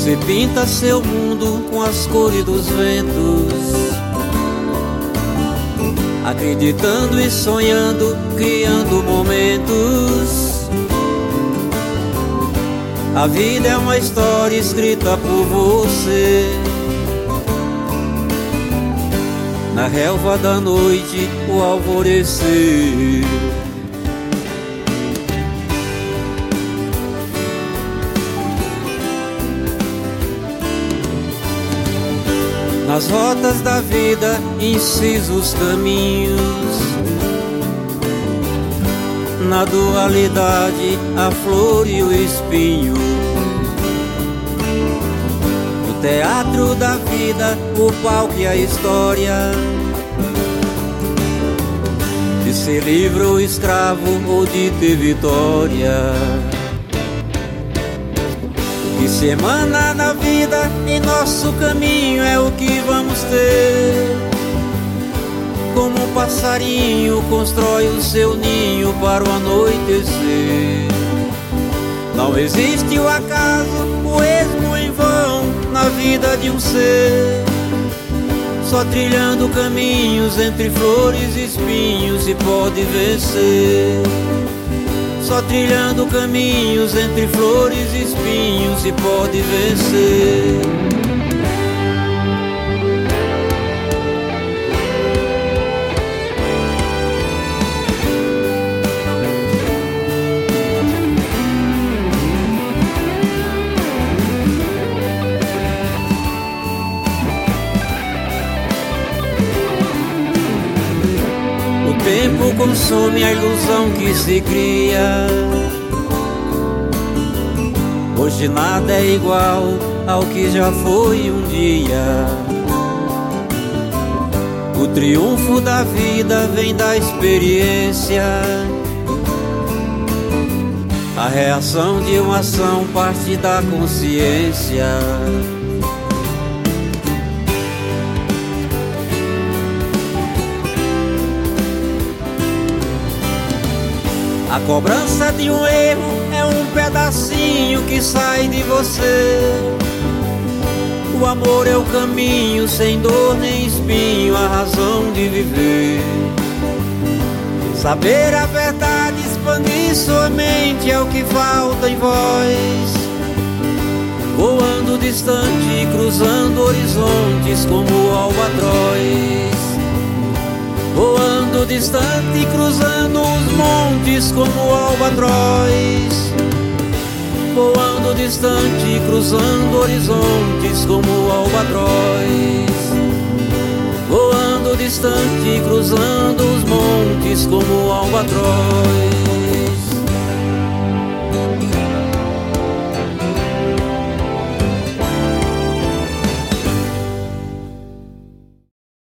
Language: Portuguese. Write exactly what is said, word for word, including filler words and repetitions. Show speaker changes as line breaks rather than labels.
Você pinta seu mundo com as cores dos ventos, acreditando e sonhando, criando momentos. A vida é uma história escrita por você. Na relva da noite, o alvorecer. Nas rotas da vida, incisos caminhos. Na dualidade, a flor e o espinho. No teatro da vida, o palco e a história. De ser livre ou escravo, ou de ter vitória. Que se emana na vida, em nosso caminho é o que vamos ter. Como um passarinho constrói o seu ninho para o anoitecer. Não existe o acaso, o esmo em vão na vida de um ser. Só trilhando caminhos entre flores e espinhos se pode vencer. Só trilhando caminhos entre flores e espinhos se pode vencer. O tempo consome a ilusão que se cria. Hoje nada é igual ao que já foi um dia. O triunfo da vida vem da experiência. A reação de uma ação parte da consciência. A cobrança de um erro é um pedacinho que sai de você. O amor é o caminho, sem dor nem espinho, a razão de viver. Saber a verdade, expandir sua mente é o que falta em voz. Voando distante, cruzando horizontes como o albatroz. Voando distante, cruzando os montes como o albatroz. Voando distante, cruzando horizontes como o albatroz. Voando distante, cruzando os montes como o albatroz.